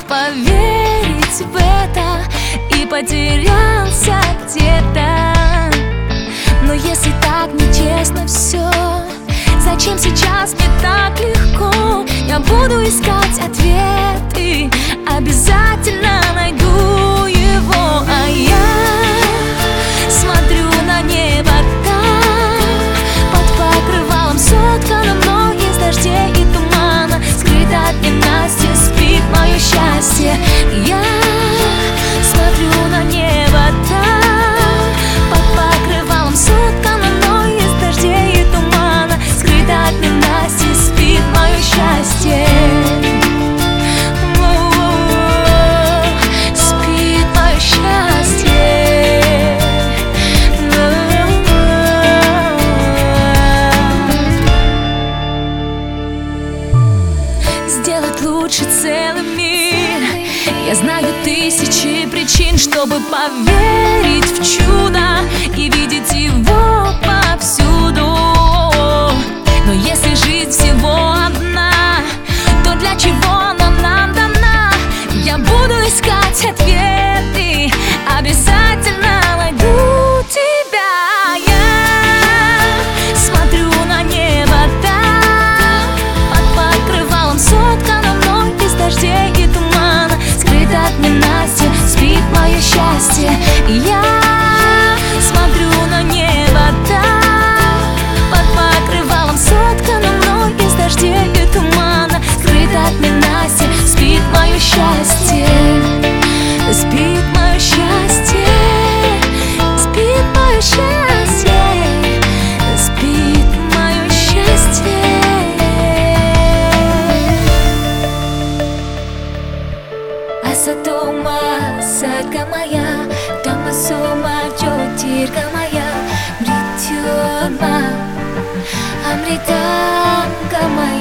поверить в это и потерялся где-то. Но если так нечестно все, зачем сейчас мне так легко? Я буду искать ответы, обязательно найду его. А я смотрю на небо там, под покрывалом соткано мной из дождей и тумана. Скрыто от ненастья спит мое счастье. Я смотрю на небо там, под покрывалом соткано мной из дождей и тумана. Скрыто от ненастья спит мое счастье. Спит мое счастье. Сделать лучше целый мир. Я знаю тысячи причин, чтобы поверить в чудо и видеть его повсюду. Но если жизнь всего одна, то для чего она нам дана? Я буду искать ответы, обязательно найду тебя. Я смотрю на небо там, под покрывалом соткано мной из дождей и тумана. Скрыто от ненастья спит мое счастье. Я смотрю на небо там, под покрывалом соткано мной из дождей и тумана. Скрыто от ненастья спит мое счастье. Спит мое счастье. Спит мое счастье. Спит мое счастье. Асатома садгамая, тамасома джотиргамая, мритюрма амритам гамая.